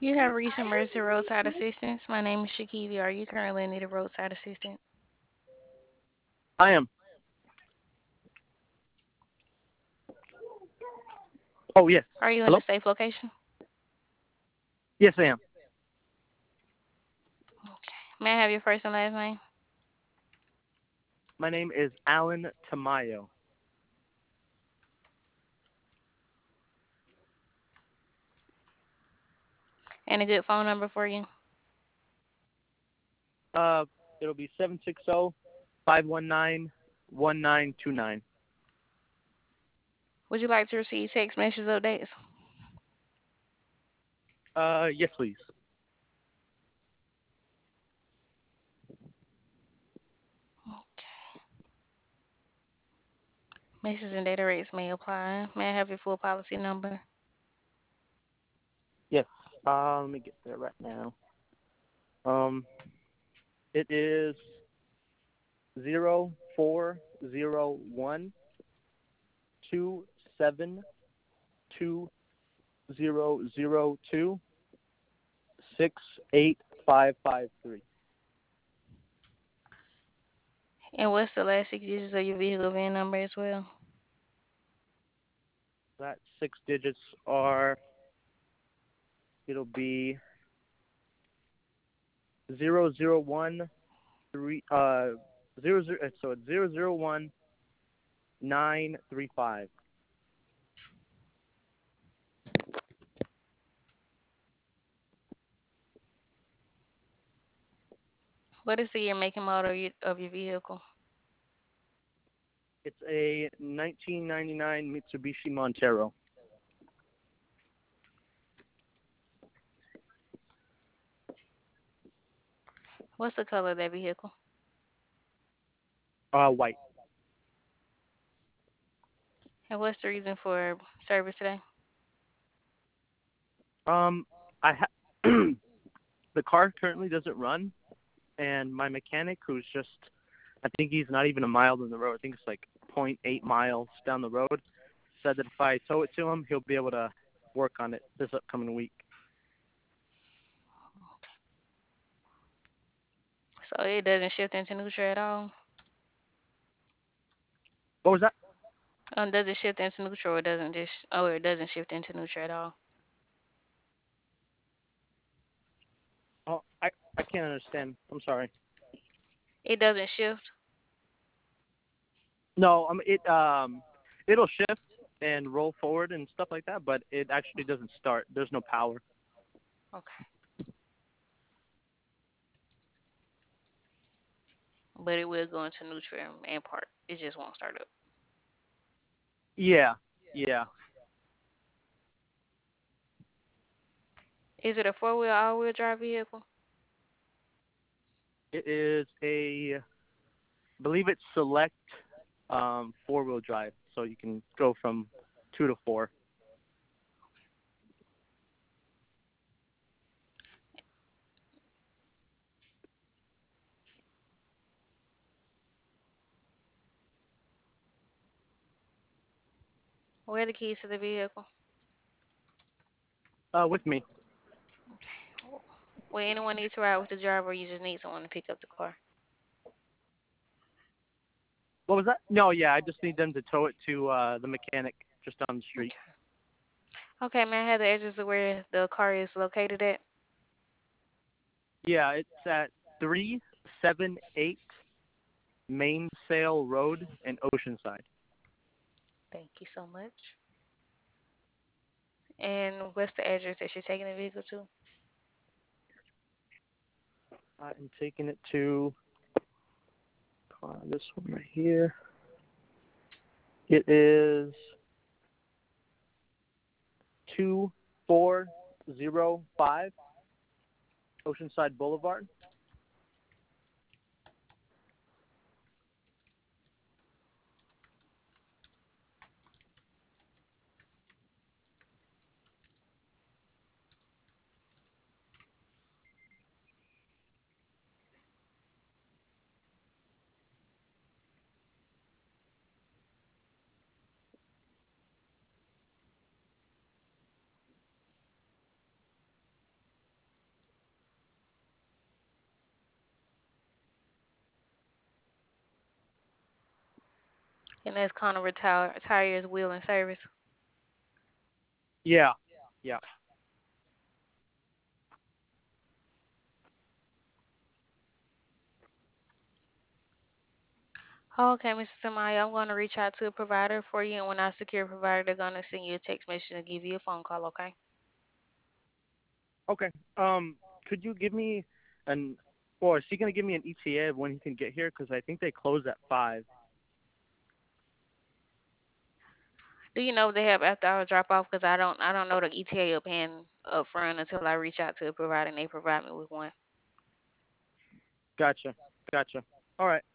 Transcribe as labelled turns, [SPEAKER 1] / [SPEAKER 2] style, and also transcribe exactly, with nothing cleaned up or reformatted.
[SPEAKER 1] You have reached Emergency Roadside Assistance. My name is Shakivi. Are you currently in need of roadside assistance?
[SPEAKER 2] I am. Oh, yes.
[SPEAKER 1] Are you in a
[SPEAKER 2] Hello?
[SPEAKER 1] safe location?
[SPEAKER 2] Yes, I am.
[SPEAKER 1] May I have your first and last name?
[SPEAKER 2] My name is Alan Tamayo.
[SPEAKER 1] And a good phone number for you?
[SPEAKER 2] Uh, it'll be seven six zero five one nine one nine two nine.
[SPEAKER 1] Would you like to receive text message updates?
[SPEAKER 2] Uh, yes, please.
[SPEAKER 1] Message and data rates may apply. May I have your full policy number?
[SPEAKER 2] Yes. Uh, let me get there right now. Um, it is zero four zero one two seven two zero zero two six eight five five three.
[SPEAKER 1] And what's the last six digits of your vehicle V I N number as well?
[SPEAKER 2] That six digits are. It'll be zero zero one three uh zero zero so it's zero zero one nine three five.
[SPEAKER 1] What is the year, make, and model of your, of your vehicle?
[SPEAKER 2] It's a nineteen ninety-nine Mitsubishi Montero.
[SPEAKER 1] What's the color of that vehicle?
[SPEAKER 2] Uh, white.
[SPEAKER 1] And what's the reason for service today?
[SPEAKER 2] Um, I ha- the car currently doesn't run, and my mechanic, who's just, I think he's not even a mile down the road. I think it's like point 0.8 miles down the road. Said that if I tow it to him, he'll be able to work on it this upcoming week.
[SPEAKER 1] So it doesn't shift into neutral at all?
[SPEAKER 2] What was that?
[SPEAKER 1] Um, does it shift into neutral or it doesn't just, oh, it doesn't shift into neutral at all?
[SPEAKER 2] Oh, I I can't understand. I'm sorry.
[SPEAKER 1] It doesn't shift?
[SPEAKER 2] No, um, it um, it'll shift and roll forward and stuff like that, but it actually doesn't start. There's no power.
[SPEAKER 1] Okay. But it will go into neutral and park. It just won't start up.
[SPEAKER 2] Yeah, yeah.
[SPEAKER 1] Is it a four wheel, all wheel drive vehicle?
[SPEAKER 2] It is a, I believe it's select um four wheel drive, so you can go from two to four.
[SPEAKER 1] Where are the keys to the vehicle?
[SPEAKER 2] Uh, with me.
[SPEAKER 1] Will anyone need to ride with the driver or you just need someone to pick up the car?
[SPEAKER 2] What was that? No, yeah, I just need them to tow it to uh the mechanic just down the street.
[SPEAKER 1] Okay. Okay, may I have the address of where the car is located at?
[SPEAKER 2] Yeah, it's at three seven eight Mainsail Road in Oceanside.
[SPEAKER 1] Thank you so much. And what's the address that you're taking the vehicle to?
[SPEAKER 2] I'm taking it to uh, this one right here. It is two four zero five Oceanside Boulevard.
[SPEAKER 1] And that's Connor retire Tires Wheel and Service.
[SPEAKER 2] Yeah, yeah.
[SPEAKER 1] Okay, mister Samaya, I'm going to reach out to a provider for you, and when I secure a provider, they're going to send you a text message and give you a phone call, okay?
[SPEAKER 2] Okay. Um, could you give me an, or is he gonna give me an E T A of when he can get here? Because I think they close at five.
[SPEAKER 1] Do you know if they have after hour drop off? Because I don't, I don't know the E T A up hand up front until I reach out to a provider and they provide me with one.
[SPEAKER 2] Gotcha. Gotcha. All right.